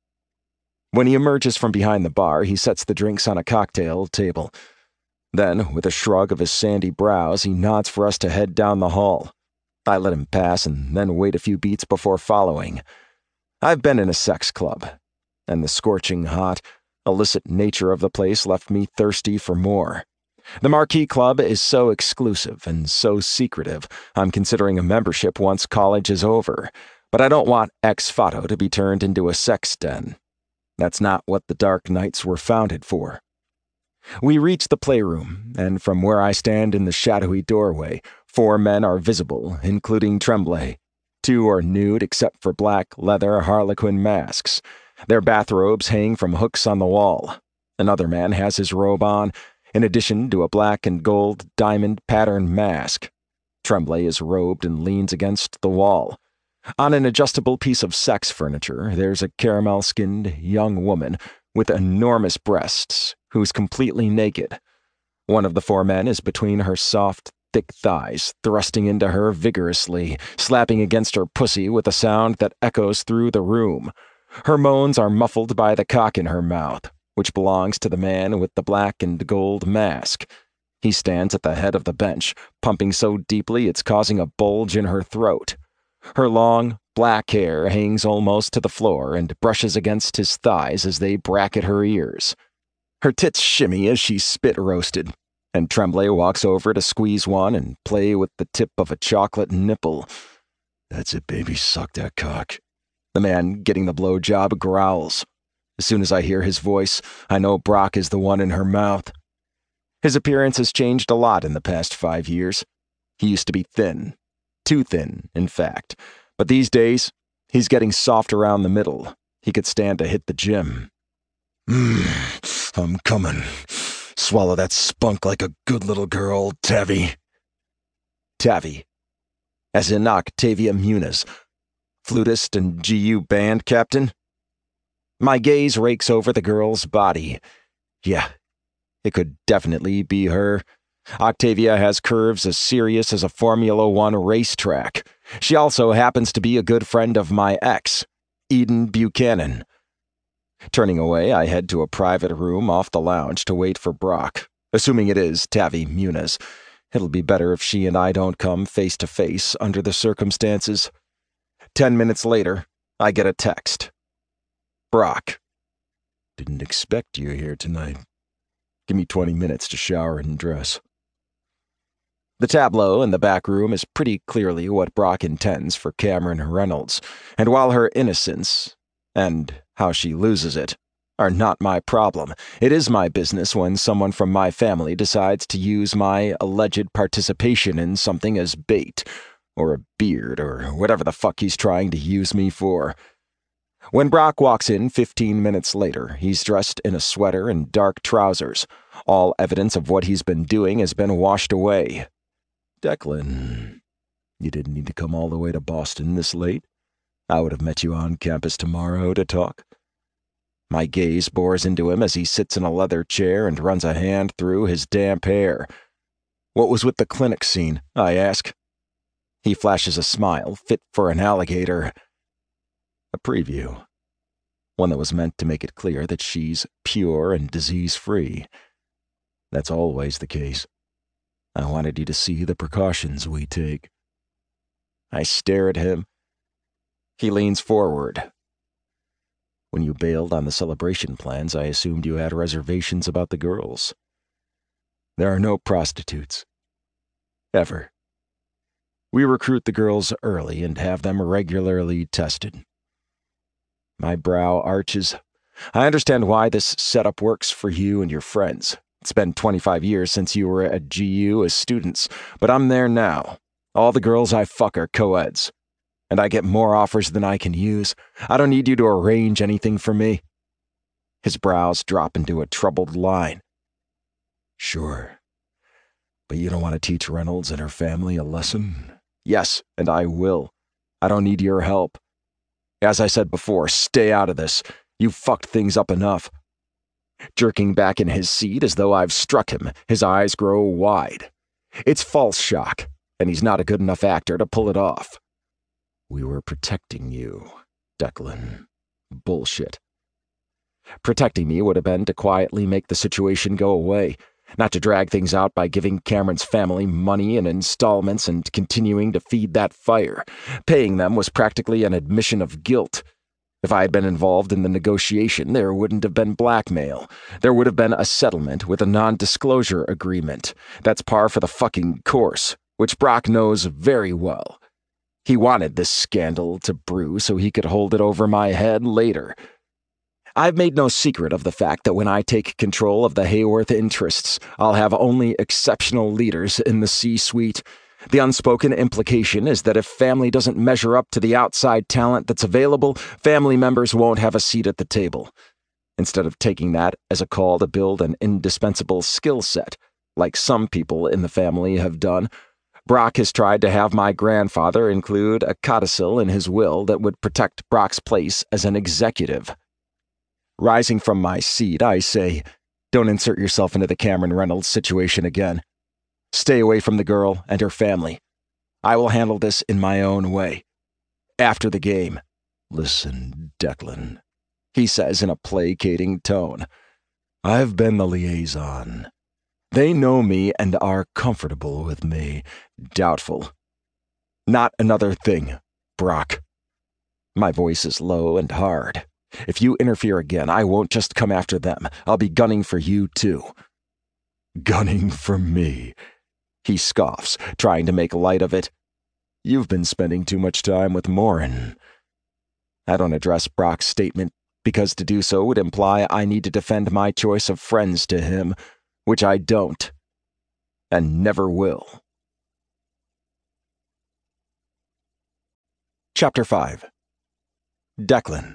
When he emerges from behind the bar, he sets the drinks on a cocktail table. Then, with a shrug of his sandy brows, he nods for us to head down the hall. I let him pass and then wait a few beats before following. I've been in a sex club, and the scorching hot, illicit nature of the place left me thirsty for more. The Marquee Club is so exclusive and so secretive, I'm considering a membership once college is over, but I don't want Ex Fato to be turned into a sex den. That's not what the Dark Knights were founded for. We reach the playroom, and from where I stand in the shadowy doorway, 4 men are visible, including Tremblay. 2 are nude except for black leather harlequin masks. Their bathrobes hang from hooks on the wall. Another man has his robe on, in addition to a black and gold diamond patterned mask. Tremblay is robed and leans against the wall. On an adjustable piece of sex furniture, there's a caramel-skinned young woman with enormous breasts who's completely naked. One of the 4 men is between her soft, thick thighs, thrusting into her vigorously, slapping against her pussy with a sound that echoes through the room. Her moans are muffled by the cock in her mouth, which belongs to the man with the black and gold mask. He stands at the head of the bench, pumping so deeply it's causing a bulge in her throat. Her long, black hair hangs almost to the floor and brushes against his thighs as they bracket her ears. Her tits shimmy as she's spit-roasted, and Tremblay walks over to squeeze one and play with the tip of a chocolate nipple. "That's it, baby, suck that cock." The man getting the blowjob growls. As soon as I hear his voice, I know Brock is the one in her mouth. His appearance has changed a lot in the past 5 years. He used to be thin. Too thin, in fact. But these days, he's getting soft around the middle. He could stand to hit the gym. I'm coming. Swallow that spunk like a good little girl, Tavi." Tavi. As in Octavia Muniz, flutist and GU band captain. My gaze rakes over the girl's body. Yeah, it could definitely be her. Octavia has curves as serious as a Formula One racetrack. She also happens to be a good friend of my ex, Eden Buchanan. Turning away, I head to a private room off the lounge to wait for Brock, assuming it is Tavi Muniz. It'll be better if she and I don't come face to face under the circumstances. 10 minutes later, I get a text. Brock. "Didn't expect you here tonight. Give me 20 minutes to shower and dress." The tableau in the back room is pretty clearly what Brock intends for Cameron Reynolds, and while her innocence, and how she loses it, are not my problem, it is my business when someone from my family decides to use my alleged participation in something as bait, or a beard, or whatever the fuck he's trying to use me for. When Brock walks in 15 minutes later, he's dressed in a sweater and dark trousers. All evidence of what he's been doing has been washed away. Declan, you didn't need to come all the way to Boston this late. I would have met you on campus tomorrow to talk. My gaze bores into him as he sits in a leather chair and runs a hand through his damp hair. What was with the clinic scene? I ask. He flashes a smile fit for an alligator. A preview. One that was meant to make it clear that she's pure and disease-free. That's always the case. I wanted you to see the precautions we take. I stare at him. He leans forward. When you bailed on the celebration plans, I assumed you had reservations about the girls. There are no prostitutes. Ever. We recruit the girls early and have them regularly tested. My brow arches. I understand why this setup works for you and your friends. It's been 25 years since you were at GU as students, but I'm there now. All the girls I fuck are co-eds. And I get more offers than I can use. I don't need you to arrange anything for me. His brows drop into a troubled line. Sure. But you don't want to teach Reynolds and her family a lesson? Yes, and I will. I don't need your help. As I said before, stay out of this. You've fucked things up enough. Jerking back in his seat as though I've struck him, his eyes grow wide. It's false shock, and he's not a good enough actor to pull it off. We were protecting you, Declan. Bullshit. Protecting me would have been to quietly make the situation go away, not to drag things out by giving Cameron's family money in installments and continuing to feed that fire. Paying them was practically an admission of guilt. If I had been involved in the negotiation, there wouldn't have been blackmail. There would have been a settlement with a non-disclosure agreement. That's par for the fucking course, which Brock knows very well. He wanted this scandal to brew so he could hold it over my head later. I've made no secret of the fact that when I take control of the Hayworth interests, I'll have only exceptional leaders in the C-suite. The unspoken implication is that if family doesn't measure up to the outside talent that's available, family members won't have a seat at the table. Instead of taking that as a call to build an indispensable skill set, like some people in the family have done, Brock has tried to have my grandfather include a codicil in his will that would protect Brock's place as an executive. Rising from my seat, I say, don't insert yourself into the Cameron Reynolds situation again. Stay away from the girl and her family. I will handle this in my own way. After the game. Listen, Declan, he says in a placating tone. I've been the liaison. They know me and are comfortable with me. Doubtful. Not another thing, Brock. My voice is low and hard. If you interfere again, I won't just come after them. I'll be gunning for you, too. Gunning for me? He scoffs, trying to make light of it. You've been spending too much time with Morin. I don't address Brock's statement, because to do so would imply I need to defend my choice of friends to him, which I don't, and never will. Chapter 5. Declan.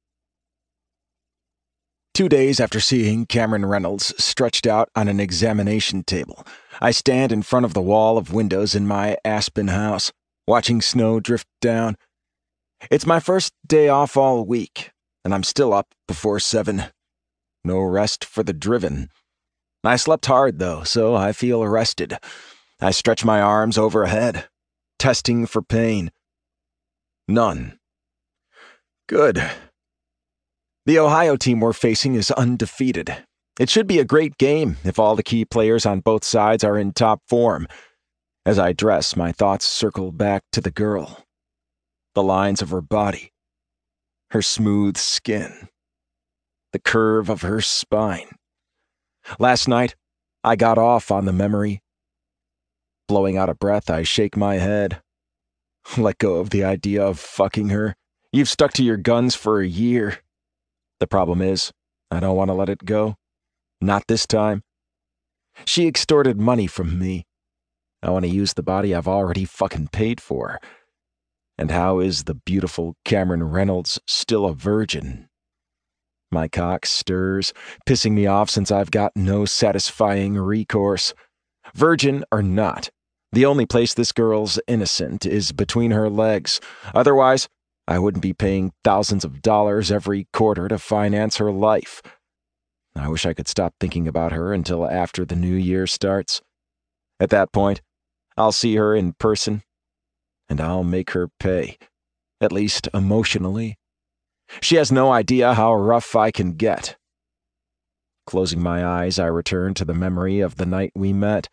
2 days after seeing Cameron Reynolds stretched out on an examination table, I stand in front of the wall of windows in my Aspen house, watching snow drift down. It's my first day off all week, and I'm still up before 7. No rest for the driven. I slept hard, though, so I feel rested. I stretch my arms overhead, testing for pain. None. Good. The Ohio team we're facing is undefeated. It should be a great game if all the key players on both sides are in top form. As I dress, my thoughts circle back to the girl. The lines of her body. Her smooth skin. The curve of her spine. Last night, I got off on the memory. Blowing out a breath, I shake my head. Let go of the idea of fucking her. You've stuck to your guns for a year. The problem is, I don't want to let it go. Not this time. She extorted money from me. I want to use the body I've already fucking paid for. And how is the beautiful Cameron Reynolds still a virgin? My cock stirs, pissing me off since I've got no satisfying recourse. Virgin or not, the only place this girl's innocent is between her legs. Otherwise, I wouldn't be paying thousands of dollars every quarter to finance her life. I wish I could stop thinking about her until after the new year starts. At that point, I'll see her in person, and I'll make her pay, at least emotionally. She has no idea how rough I can get. Closing my eyes, I return to the memory of the night we met.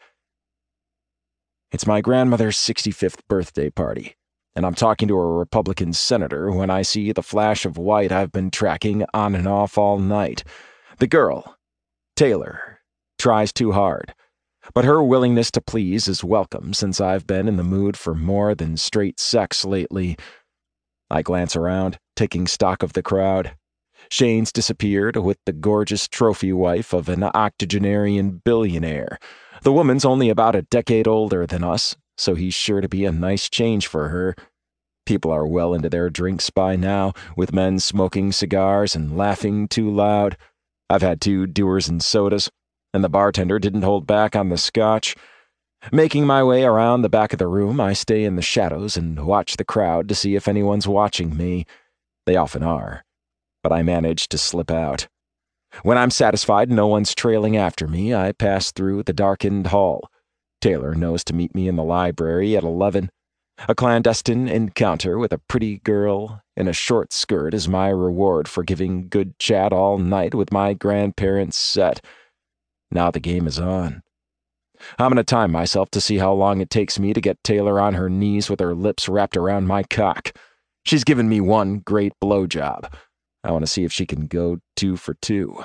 It's my grandmother's 65th birthday party, and I'm talking to a Republican senator when I see the flash of white I've been tracking on and off all night. The girl, Taylor, tries too hard, but her willingness to please is welcome since I've been in the mood for more than straight sex lately. I glance around, taking stock of the crowd. Shane's disappeared with the gorgeous trophy wife of an octogenarian billionaire. The woman's only about a decade older than us, so he's sure to be a nice change for her. People are well into their drinks by now, with men smoking cigars and laughing too loud. I've had 2 Dewar's and sodas, and the bartender didn't hold back on the scotch. Making my way around the back of the room, I stay in the shadows and watch the crowd to see if anyone's watching me. They often are, but I manage to slip out. When I'm satisfied no one's trailing after me, I pass through the darkened hall. Taylor knows to meet me in the library at 11. A clandestine encounter with a pretty girl in a short skirt is my reward for giving good chat all night with my grandparents' set. Now the game is on. I'm going to time myself to see how long it takes me to get Taylor on her knees with her lips wrapped around my cock. She's given me one great blowjob. I want to see if she can go 2 for 2.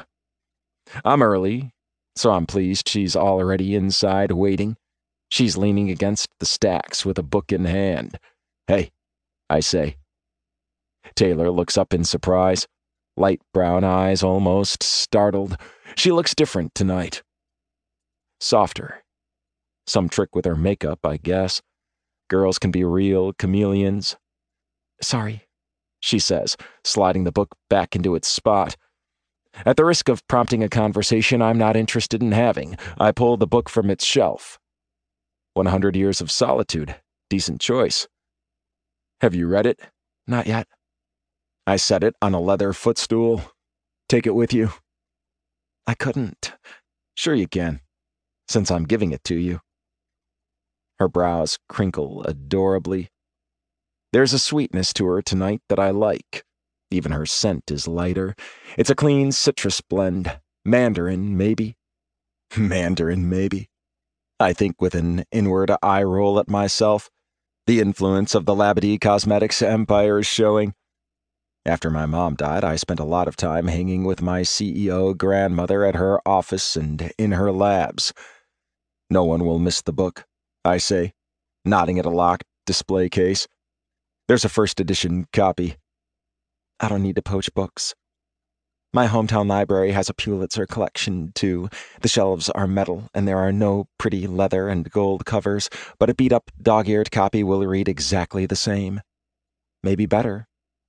I'm early, so I'm pleased she's already inside waiting. She's leaning against the stacks with a book in hand. "Hey," I say. Taylor looks up in surprise, light brown eyes almost startled. She looks different tonight. Softer. Some trick with her makeup, I guess. Girls can be real chameleons. "Sorry," she says, sliding the book back into its spot. At the risk of prompting a conversation I'm not interested in having, I pull the book from its shelf. 100 Years of Solitude. Decent choice. "Have you read it?" "Not yet." I set it on a leather footstool. "Take it with you." "I couldn't." "Sure you can, since I'm giving it to you." Her brows crinkle adorably. There's a sweetness to her tonight that I like. Even her scent is lighter. It's a clean citrus blend. Mandarin, maybe. Mandarin, maybe. I think with an inward eye roll at myself. The influence of the Labadee Cosmetics empire is showing. After my mom died, I spent a lot of time hanging with my CEO grandmother at her office and in her labs. "No one will miss the book," I say, nodding at a locked display case. "There's a first edition copy." "I don't need to poach books. My hometown library has a Pulitzer collection, too. The shelves are metal, and there are no pretty leather and gold covers, but a beat-up, dog-eared copy will read exactly the same. Maybe better."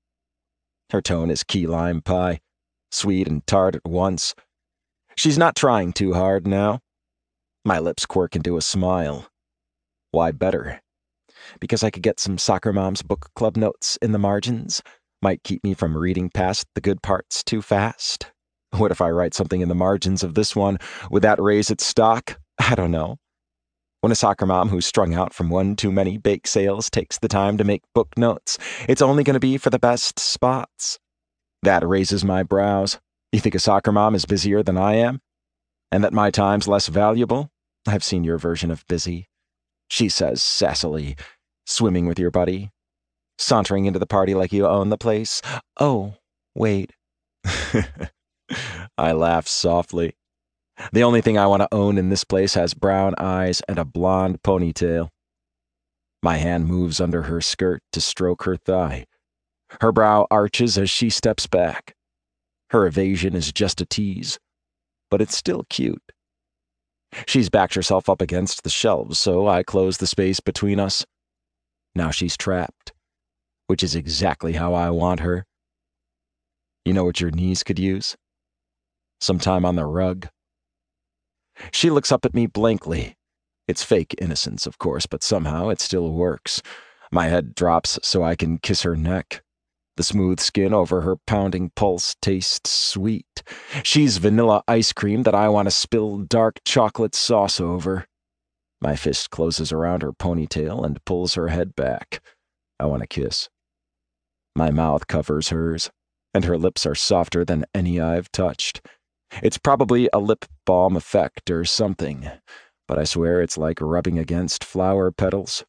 Her tone is key lime pie, sweet and tart at once. She's not trying too hard now. My lips quirk into a smile. Why better? Because I could get some Soccer Mom's book club notes in the margins. Might keep me from reading past the good parts too fast. What if I write something in the margins of this one? Would that raise its stock? I don't know. When a soccer mom who's strung out from one too many bake sales takes the time to make book notes, it's only going to be for the best spots. That raises my brows. You think a soccer mom is busier than I am? And that my time's less valuable? I've seen your version of busy, she says sassily. Swimming with your buddy? Sauntering into the party like you own the place? Oh, wait. I laugh softly. The only thing I want to own in this place has brown eyes and a blonde ponytail. My hand moves under her skirt to stroke her thigh. Her brow arches as she steps back. Her evasion is just a tease, but it's still cute. She's backed herself up against the shelves, so I close the space between us. Now she's trapped, which is exactly how I want her. You know what your knees could use? Some time on the rug. She looks up at me blankly. It's fake innocence, of course, but somehow it still works. My head drops so I can kiss her neck. The smooth skin over her pounding pulse tastes sweet. She's vanilla ice cream that I want to spill dark chocolate sauce over. My fist closes around her ponytail and pulls her head back. I want to kiss. My mouth covers hers, and her lips are softer than any I've touched. It's probably a lip balm effect or something, but I swear it's like rubbing against flower petals.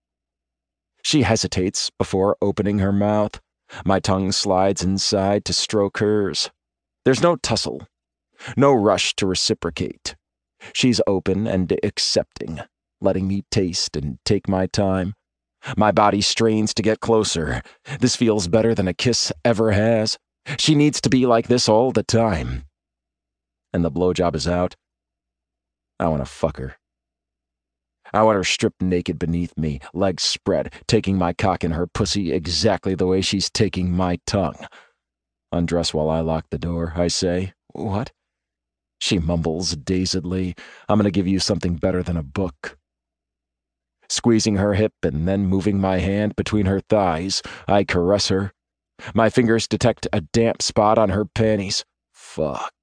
She hesitates before opening her mouth. My tongue slides inside to stroke hers. There's no tussle, no rush to reciprocate. She's open and accepting, letting me taste and take my time. My body strains to get closer. This feels better than a kiss ever has. She needs to be like this all the time. And the blowjob is out. I want to fuck her. I want her stripped naked beneath me, legs spread, taking my cock in her pussy exactly the way she's taking my tongue. Undress while I lock the door, I say. What? She mumbles dazedly. I'm going to give you something better than a book. Squeezing her hip and then moving my hand between her thighs, I caress her. My fingers detect a damp spot on her panties. Fuck.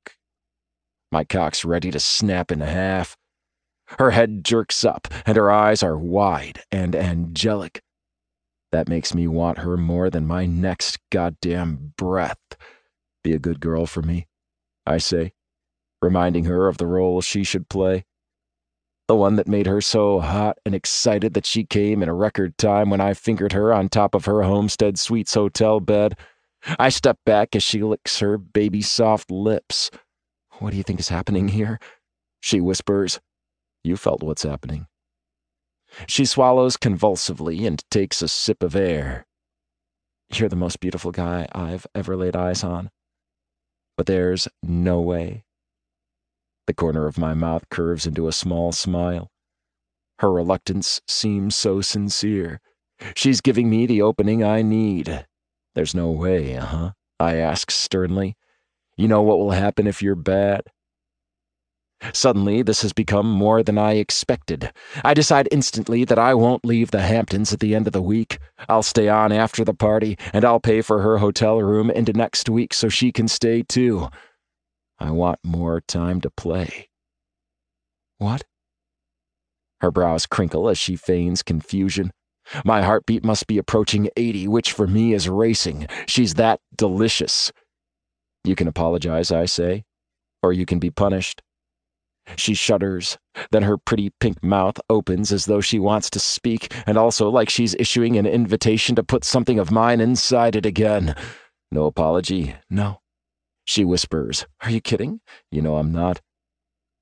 My cock's ready to snap in half. Her head jerks up, and her eyes are wide and angelic. That makes me want her more than my next goddamn breath. Be a good girl for me, I say, reminding her of the role she should play. The one that made her so hot and excited that she came in a record time when I fingered her on top of her Homestead Suites hotel bed. I step back as she licks her baby-soft lips. What do you think is happening here? She whispers. You felt what's happening. She swallows convulsively and takes a sip of air. You're the most beautiful guy I've ever laid eyes on. But there's no way. The corner of my mouth curves into a small smile. Her reluctance seems so sincere. She's giving me the opening I need. There's no way, huh? I ask sternly. You know what will happen if you're bad? Suddenly, this has become more than I expected. I decide instantly that I won't leave the Hamptons at the end of the week. I'll stay on after the party, and I'll pay for her hotel room into next week so she can stay too. I want more time to play. What? Her brows crinkle as she feigns confusion. My heartbeat must be approaching 80, which for me is racing. She's that delicious. You can apologize, I say, or you can be punished. She shudders, then her pretty pink mouth opens as though she wants to speak, and also like she's issuing an invitation to put something of mine inside it again. No apology, no. She whispers, Are you kidding? You know I'm not.